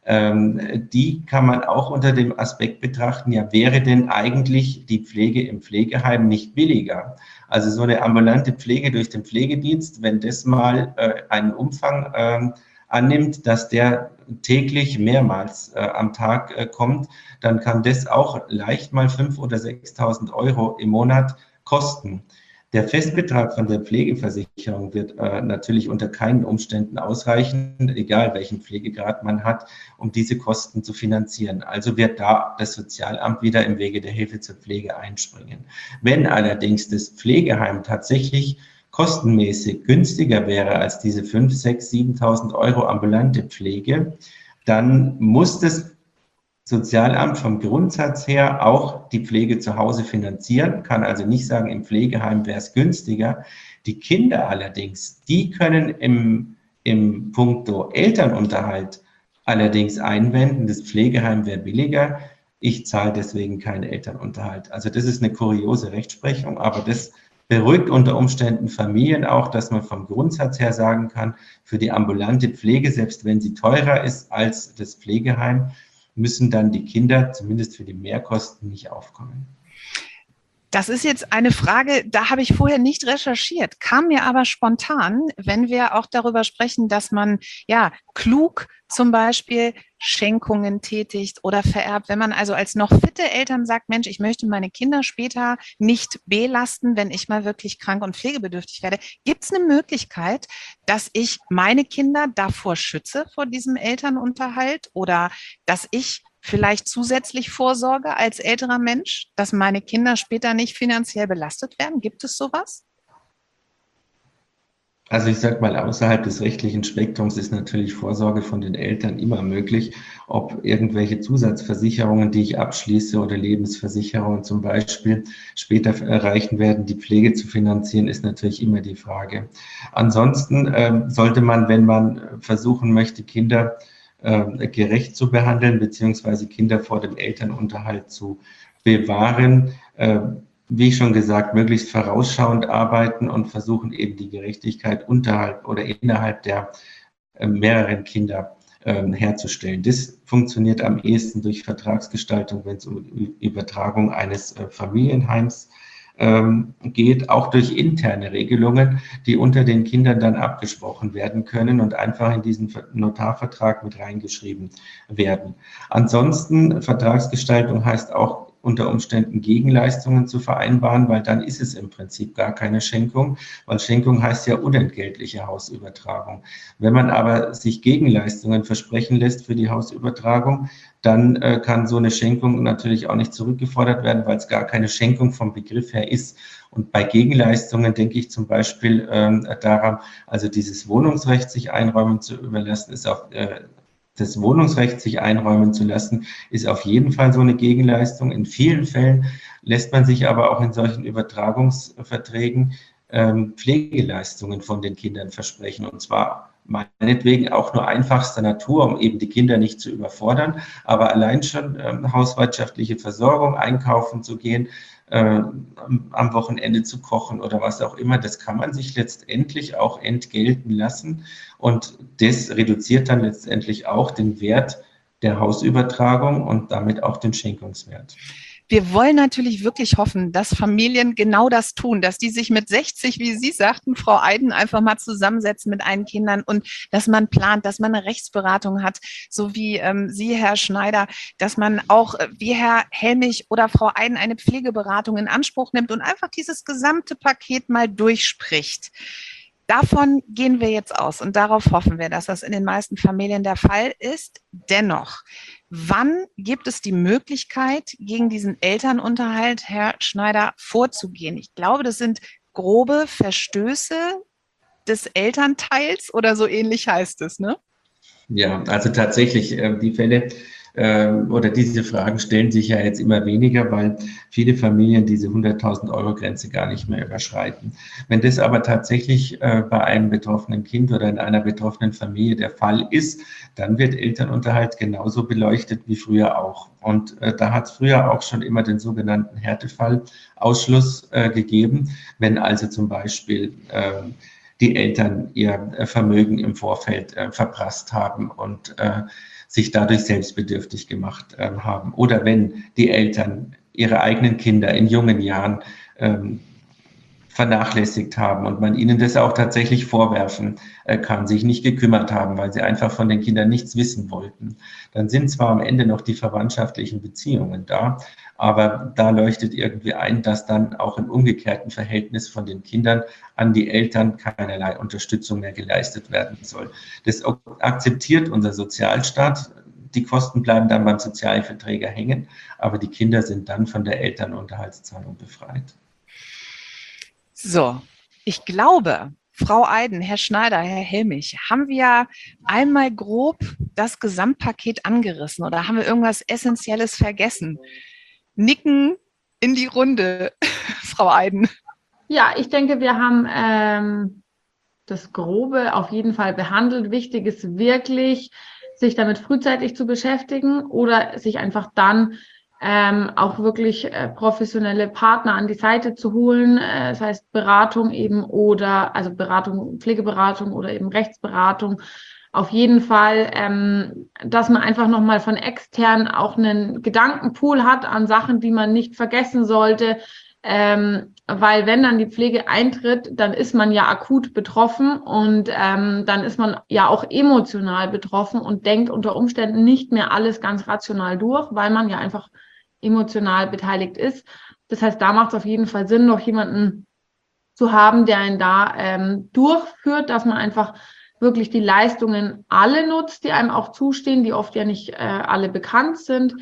die kann man auch unter dem Aspekt betrachten, ja, wäre denn eigentlich die Pflege im Pflegeheim nicht billiger? Also so eine ambulante Pflege durch den Pflegedienst, wenn das mal einen Umfang annimmt, dass der täglich mehrmals am Tag kommt, dann kann das auch leicht mal 5.000 oder 6.000 Euro im Monat kosten. Der Festbetrag von der Pflegeversicherung wird natürlich unter keinen Umständen ausreichen, egal welchen Pflegegrad man hat, um diese Kosten zu finanzieren. Also wird da das Sozialamt wieder im Wege der Hilfe zur Pflege einspringen. Wenn allerdings das Pflegeheim tatsächlich kostenmäßig günstiger wäre als diese 5.000, 6.000, 7.000 Euro ambulante Pflege, dann muss das Sozialamt vom Grundsatz her auch die Pflege zu Hause finanzieren, kann also nicht sagen, im Pflegeheim wäre es günstiger. Die Kinder allerdings, die können im Punkto Elternunterhalt allerdings einwenden, das Pflegeheim wäre billiger, ich zahle deswegen keinen Elternunterhalt. Also das ist eine kuriose Rechtsprechung, aber das beruhigt unter Umständen Familien auch, dass man vom Grundsatz her sagen kann, für die ambulante Pflege, selbst wenn sie teurer ist als das Pflegeheim, müssen dann die Kinder zumindest für die Mehrkosten nicht aufkommen. Das ist jetzt eine Frage, da habe ich vorher nicht recherchiert, kam mir aber spontan, wenn wir auch darüber sprechen, dass man ja klug zum Beispiel Schenkungen tätigt oder vererbt, wenn man also als noch fitte Eltern sagt, Mensch, ich möchte meine Kinder später nicht belasten, wenn ich mal wirklich krank und pflegebedürftig werde. Gibt es eine Möglichkeit, dass ich meine Kinder davor schütze, vor diesem Elternunterhalt, oder dass ich vielleicht zusätzlich vorsorge als älterer Mensch, dass meine Kinder später nicht finanziell belastet werden? Gibt es sowas? Also ich sage mal, außerhalb des rechtlichen Spektrums ist natürlich Vorsorge von den Eltern immer möglich. Ob irgendwelche Zusatzversicherungen, die ich abschließe, oder Lebensversicherungen zum Beispiel später erreichen werden, die Pflege zu finanzieren, ist natürlich immer die Frage. Ansonsten sollte man, wenn man versuchen möchte, Kinder gerecht zu behandeln, beziehungsweise Kinder vor dem Elternunterhalt zu bewahren, wie schon gesagt, möglichst vorausschauend arbeiten und versuchen eben die Gerechtigkeit unterhalb oder innerhalb der mehreren Kinder herzustellen. Das funktioniert am ehesten durch Vertragsgestaltung, wenn es um Übertragung eines Familienheims geht, auch durch interne Regelungen, die unter den Kindern dann abgesprochen werden können und einfach in diesen Notarvertrag mit reingeschrieben werden. Ansonsten, Vertragsgestaltung heißt auch unter Umständen Gegenleistungen zu vereinbaren, weil dann ist es im Prinzip gar keine Schenkung, weil Schenkung heißt ja unentgeltliche Hausübertragung. Wenn man aber sich Gegenleistungen versprechen lässt für die Hausübertragung, dann kann so eine Schenkung natürlich auch nicht zurückgefordert werden, weil es gar keine Schenkung vom Begriff her ist. Und bei Gegenleistungen denke ich zum Beispiel daran, also dieses Wohnungsrecht sich einräumen zu überlassen, ist auch das Wohnungsrecht sich einräumen zu lassen, ist auf jeden Fall so eine Gegenleistung. In vielen Fällen lässt man sich aber auch in solchen Übertragungsverträgen Pflegeleistungen von den Kindern versprechen, und zwar meinetwegen auch nur einfachster Natur, um eben die Kinder nicht zu überfordern, aber allein schon hauswirtschaftliche Versorgung, einkaufen zu gehen, am Wochenende zu kochen oder was auch immer, das kann man sich letztendlich auch entgelten lassen, und das reduziert dann letztendlich auch den Wert der Hausübertragung und damit auch den Schenkungswert. Wir wollen natürlich wirklich hoffen, dass Familien genau das tun, dass die sich mit 60, wie Sie sagten, Frau Eiden, einfach mal zusammensetzen mit einen Kindern und dass man plant, dass man eine Rechtsberatung hat, so wie Sie, Herr Schneider, dass man auch wie Herr Helmich oder Frau Eiden eine Pflegeberatung in Anspruch nimmt und einfach dieses gesamte Paket mal durchspricht. Davon gehen wir jetzt aus und darauf hoffen wir, dass das in den meisten Familien der Fall ist. Dennoch, wann gibt es die Möglichkeit, gegen diesen Elternunterhalt, Herr Schneider, vorzugehen? Ich glaube, das sind grobe Verstöße des Elternteils oder so ähnlich heißt es, ne? Ja, also tatsächlich, die Fälle oder diese Fragen stellen sich ja jetzt immer weniger, weil viele Familien diese 100.000-Euro-Grenze gar nicht mehr überschreiten. Wenn das aber tatsächlich bei einem betroffenen Kind oder in einer betroffenen Familie der Fall ist, dann wird Elternunterhalt genauso beleuchtet wie früher auch. Und da hat es früher auch schon immer den sogenannten Härtefallausschluss gegeben, wenn also zum Beispiel die Eltern ihr Vermögen im Vorfeld verprasst haben und sich dadurch selbstbedürftig gemacht haben. Oder wenn die Eltern ihre eigenen Kinder in jungen Jahren vernachlässigt haben und man ihnen das auch tatsächlich vorwerfen kann, sich nicht gekümmert haben, weil sie einfach von den Kindern nichts wissen wollten. Dann sind zwar am Ende noch die verwandtschaftlichen Beziehungen da, aber da leuchtet irgendwie ein, dass dann auch im umgekehrten Verhältnis von den Kindern an die Eltern keinerlei Unterstützung mehr geleistet werden soll. Das akzeptiert unser Sozialstaat. Die Kosten bleiben dann beim Sozialverträger hängen, aber die Kinder sind dann von der Elternunterhaltszahlung befreit. So, ich glaube, Frau Eiden, Herr Schneider, Herr Helmich, haben wir einmal grob das Gesamtpaket angerissen oder haben wir irgendwas Essentielles vergessen? Nicken in die Runde, Frau Eiden. Ja, ich denke, wir haben das Grobe auf jeden Fall behandelt. Wichtig ist wirklich, sich damit frühzeitig zu beschäftigen oder sich einfach dann auch wirklich professionelle Partner an die Seite zu holen, das heißt Beratung eben oder, also Beratung, Pflegeberatung oder eben Rechtsberatung. Auf jeden Fall, dass man einfach nochmal von extern auch einen Gedankenpool hat an Sachen, die man nicht vergessen sollte, weil wenn dann die Pflege eintritt, dann ist man ja akut betroffen und dann ist man ja auch emotional betroffen und denkt unter Umständen nicht mehr alles ganz rational durch, weil man ja einfach emotional beteiligt ist. Das heißt, da macht es auf jeden Fall Sinn, noch jemanden zu haben, der einen da durchführt, dass man einfach wirklich die Leistungen alle nutzt, die einem auch zustehen, die oft ja nicht alle bekannt sind.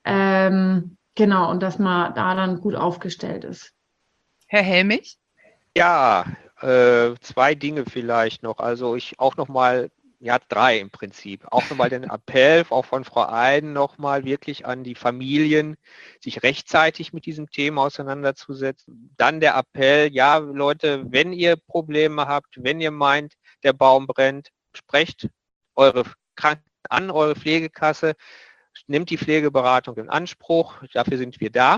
Genau, und dass man da dann gut aufgestellt ist. Herr Helmich? Ja, 2 Dinge vielleicht noch. Also ich auch nochmal, ja 3 im Prinzip. Auch nochmal den Appell, auch von Frau Eiden nochmal wirklich an die Familien, sich rechtzeitig mit diesem Thema auseinanderzusetzen. Dann der Appell, ja Leute, wenn ihr Probleme habt, wenn ihr meint, der Baum brennt, sprecht eure Kranken an, eure Pflegekasse, nimmt die Pflegeberatung in Anspruch, dafür sind wir da.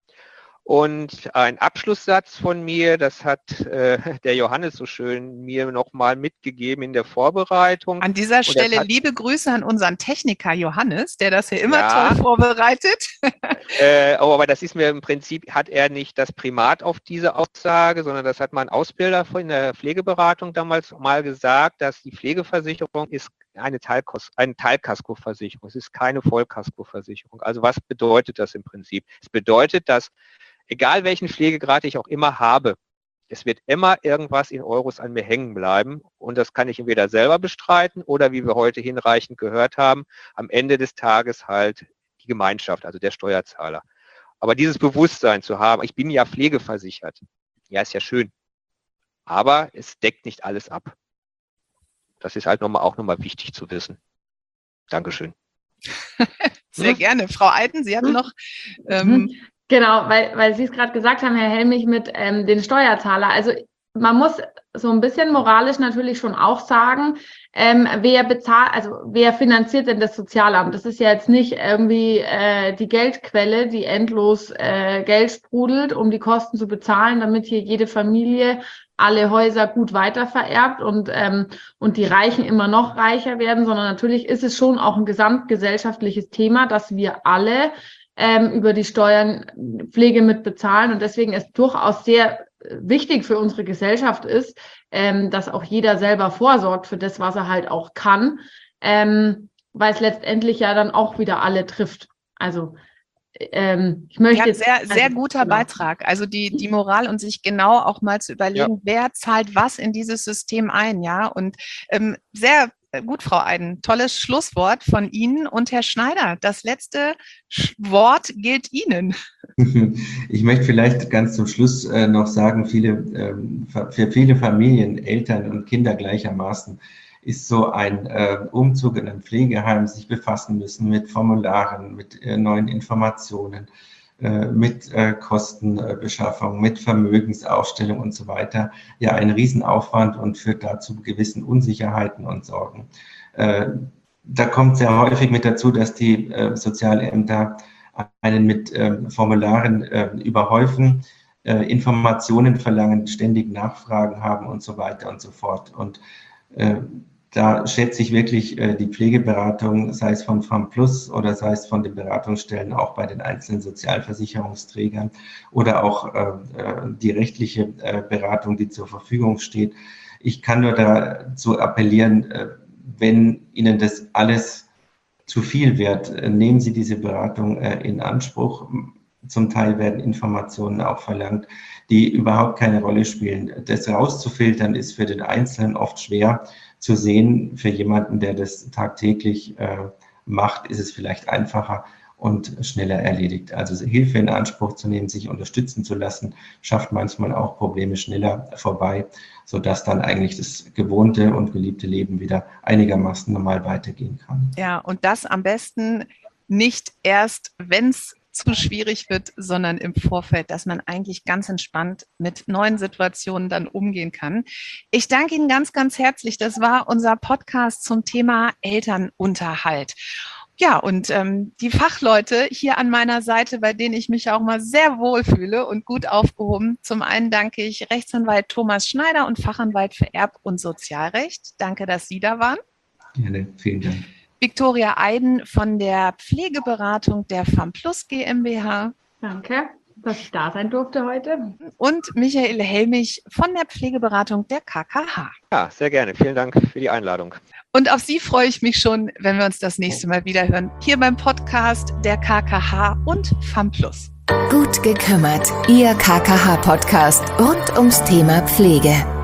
Und ein Abschlusssatz von mir, das hat der Johannes so schön mir nochmal mitgegeben in der Vorbereitung. An dieser Stelle liebe Grüße an unseren Techniker Johannes, der das hier immer toll vorbereitet. Aber das ist mir im Prinzip, hat er nicht das Primat auf diese Aussage, sondern das hat mein Ausbilder in der Pflegeberatung damals mal gesagt, dass die Pflegeversicherung ist eine Teilkaskoversicherung. Es ist keine Vollkaskoversicherung. Also was bedeutet das im Prinzip? Es bedeutet, dass egal welchen Pflegegrad ich auch immer habe, es wird immer irgendwas in Euros an mir hängen bleiben und das kann ich entweder selber bestreiten oder, wie wir heute hinreichend gehört haben, am Ende des Tages halt die Gemeinschaft, also der Steuerzahler. Aber dieses Bewusstsein zu haben, ich bin ja pflegeversichert, ja, ist ja schön, aber es deckt nicht alles ab. Das ist halt auch nochmal wichtig zu wissen. Dankeschön. Sehr gerne. Frau Eiden, Sie hatten noch... Genau, weil Sie es gerade gesagt haben, Herr Helmich, mit den Steuerzahler. Also man muss so ein bisschen moralisch natürlich schon auch sagen, wer finanziert denn das Sozialamt? Das ist ja jetzt nicht irgendwie die Geldquelle, die endlos Geld sprudelt, um die Kosten zu bezahlen, damit hier jede Familie alle Häuser gut weitervererbt und die Reichen immer noch reicher werden, sondern natürlich ist es schon auch ein gesamtgesellschaftliches Thema, dass wir alle über die Steuern Pflege mit bezahlen und deswegen ist durchaus sehr wichtig für unsere Gesellschaft ist, dass auch jeder selber vorsorgt für das, was er halt auch kann, weil es letztendlich ja dann auch wieder alle trifft. Also ich möchte sehr guter Beitrag. Also die Moral und sich genau auch mal zu überlegen, wer zahlt was in dieses System ein, ja. Und sehr gut, Frau Eiden. Tolles Schlusswort von Ihnen und Herr Schneider. Das letzte Wort gilt Ihnen. Ich möchte vielleicht ganz zum Schluss noch sagen, für viele Familien, Eltern und Kinder gleichermaßen ist so ein Umzug in ein Pflegeheim, sich befassen müssen mit Formularen, mit neuen Informationen, mit Kostenbeschaffung, mit Vermögensaufstellung und so weiter, ja ein Riesenaufwand und führt dazu gewissen Unsicherheiten und Sorgen. Da kommt sehr häufig mit dazu, dass die Sozialämter einen mit Formularen überhäufen, Informationen verlangen, ständig Nachfragen haben und so weiter und so fort. Und da schätze ich wirklich die Pflegeberatung, sei es von FAMPlus oder sei es von den Beratungsstellen, auch bei den einzelnen Sozialversicherungsträgern oder auch die rechtliche Beratung, die zur Verfügung steht. Ich kann nur dazu appellieren, wenn Ihnen das alles zu viel wird, nehmen Sie diese Beratung in Anspruch. Zum Teil werden Informationen auch verlangt, die überhaupt keine Rolle spielen. Das rauszufiltern ist für den Einzelnen oft schwer zu sehen. Für jemanden, der das tagtäglich macht, ist es vielleicht einfacher. und schneller erledigt. Also Hilfe in Anspruch zu nehmen, sich unterstützen zu lassen, schafft manchmal auch Probleme schneller vorbei, sodass dann eigentlich das gewohnte und geliebte Leben wieder einigermaßen normal weitergehen kann. Ja, und das am besten nicht erst, wenn es zu schwierig wird, sondern im Vorfeld, dass man eigentlich ganz entspannt mit neuen Situationen dann umgehen kann. Ich danke Ihnen ganz, ganz herzlich. Das war unser Podcast zum Thema Elternunterhalt. Ja, und die Fachleute hier an meiner Seite, bei denen ich mich auch mal sehr wohl fühle und gut aufgehoben. Zum einen danke ich Rechtsanwalt Thomas Schneider und Fachanwalt für Erb- und Sozialrecht. Danke, dass Sie da waren. Gerne, vielen Dank. Viktoria Eiden von der Pflegeberatung der FAMPlus GmbH. Danke, dass ich da sein durfte heute. Und Michael Helmich von der Pflegeberatung der KKH. Ja, sehr gerne. Vielen Dank für die Einladung. Und auf Sie freue ich mich schon, wenn wir uns das nächste Mal wieder hören. Hier beim Podcast der KKH und FAMPlus. Gut gekümmert. Ihr KKH-Podcast rund ums Thema Pflege.